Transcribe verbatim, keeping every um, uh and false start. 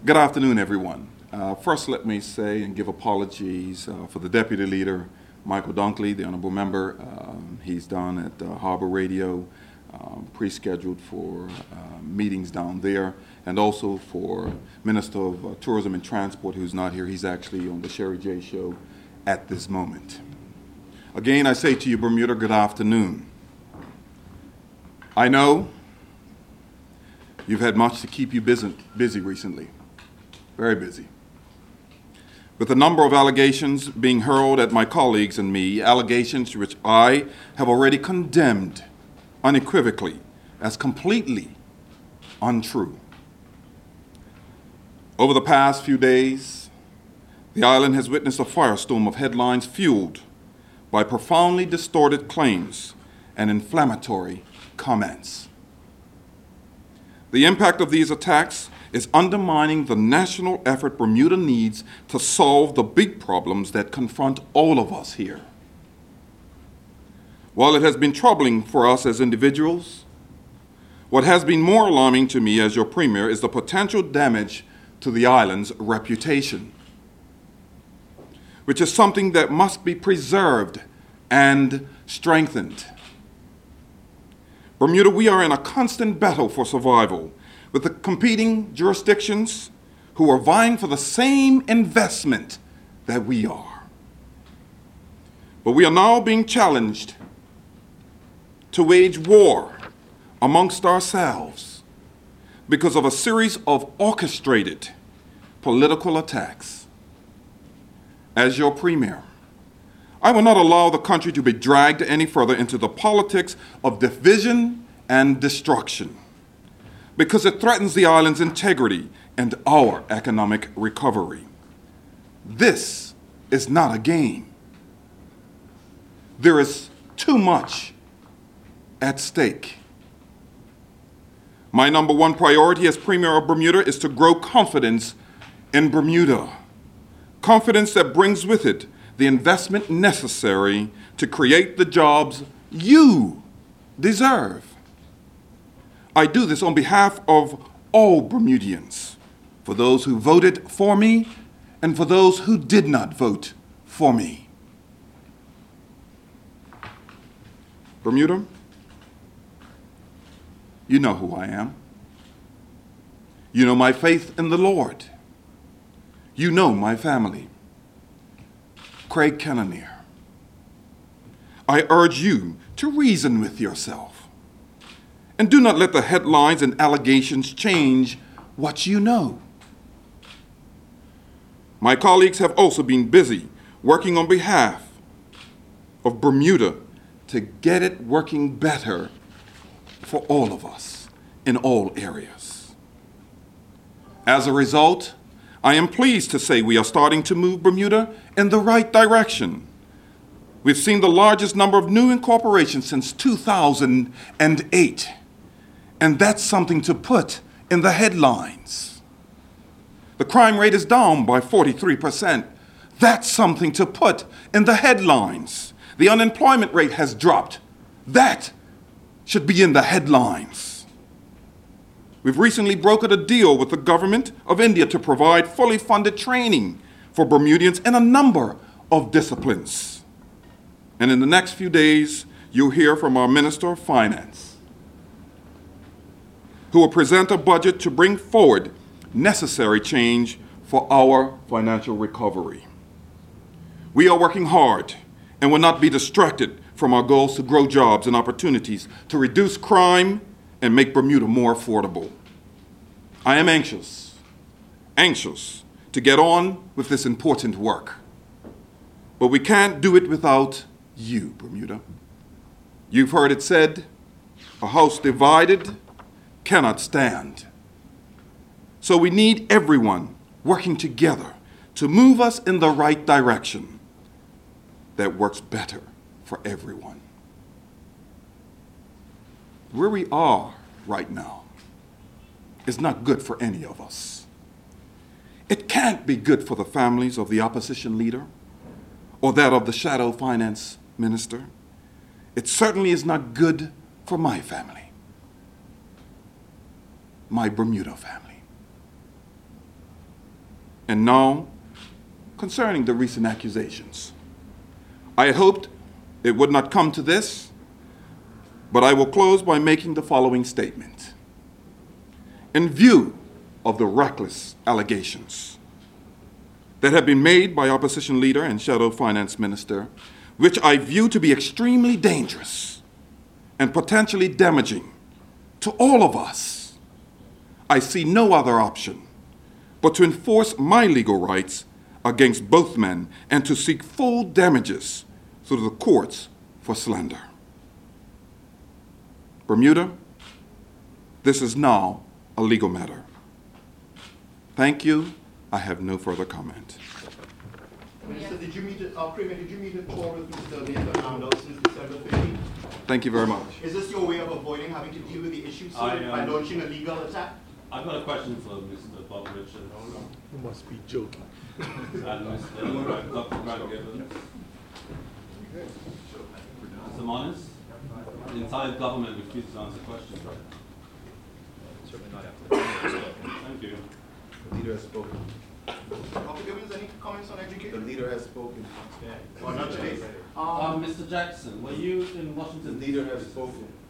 Good afternoon, everyone. Uh, first, let me say and give apologies uh, for the Deputy Leader, Michael Dunkley, the Honorable Member. Um, he's down at uh, Harbor Radio, um, pre-scheduled for uh, meetings down there, and also for Minister of uh, Tourism and Transport, who's not here. He's actually on the Sherry J Show at this moment. Again, I say to you, Bermuda, good afternoon. I know you've had much to keep you busy, busy recently, very busy. With a number of allegations being hurled at my colleagues and me, allegations which I have already condemned unequivocally as completely untrue. Over the past few days, the island has witnessed a firestorm of headlines fueled by profoundly distorted claims and inflammatory comments. The impact of these attacks is undermining the national effort Bermuda needs to solve the big problems that confront all of us here. While it has been troubling for us as individuals, what has been more alarming to me as your Premier is the potential damage to the island's reputation, which is something that must be preserved and strengthened. Bermuda, we are in a constant battle for survival with the competing jurisdictions who are vying for the same investment that we are. But we are now being challenged to wage war amongst ourselves because of a series of orchestrated political attacks. As your Premier, I will not allow the country to be dragged any further into the politics of division and destruction, because it threatens the island's integrity and our economic recovery. This is not a game. There is too much at stake. My number one priority as Premier of Bermuda is to grow confidence in Bermuda, confidence that brings with it the investment necessary to create the jobs you deserve. I do this on behalf of all Bermudians, for those who voted for me and for those who did not vote for me. Bermuda, you know who I am. You know my faith in the Lord. You know my family. Craig Cannonier. I urge you to reason with yourself and do not let the headlines and allegations change what you know. My colleagues have also been busy working on behalf of Bermuda to get it working better for all of us in all areas. As a result, I am pleased to say we are starting to move Bermuda in the right direction. We've seen the largest number of new incorporations since two thousand eight, and that's something to put in the headlines. The crime rate is down by forty-three percent. That's something to put in the headlines. The unemployment rate has dropped. That should be in the headlines. We've recently brokered a deal with the government of India to provide fully funded training for Bermudians in a number of disciplines. And in the next few days, you'll hear from our Minister of Finance, who will present a budget to bring forward necessary change for our financial recovery. We are working hard and will not be distracted from our goals to grow jobs and opportunities, to reduce crime, and make Bermuda more affordable. I am anxious, anxious to get on with this important work. But we can't do it without you, Bermuda. You've heard it said, a house divided cannot stand. So we need everyone working together to move us in the right direction that works better for everyone. Where we are right now is not good for any of us. It can't be good for the families of the opposition leader or that of the shadow finance minister. It certainly is not good for my family, my Bermuda family. And now, concerning the recent accusations. I had hoped it would not come to this, but I will close by making the following statement. In view of the reckless allegations that have been made by opposition leader and shadow finance minister, which I view to be extremely dangerous and potentially damaging to all of us, I see no other option but to enforce my legal rights against both men and to seek full damages through the courts for slander. Bermuda, this is now a legal matter. Thank you. I have no further comment. Minister, did you meet at, uh, Premier, did you meet at all with Mister Nathan Handel since December fifteenth? Thank you very much. Is this your way of avoiding having to deal with the issue, sir, I, um, by launching a legal attack? I've got a question for Mister Bob Richards. You must be joking. And Mister Grant, Doctor Grant Gibbons. Mister Moniz, the entire government refused to answer questions. Thank you. The leader has spoken. Doctor Gibbons, any comments on The education? leader has spoken. Well, not today. Uh, Mister Jackson, were you in The Washington? leader has spoken.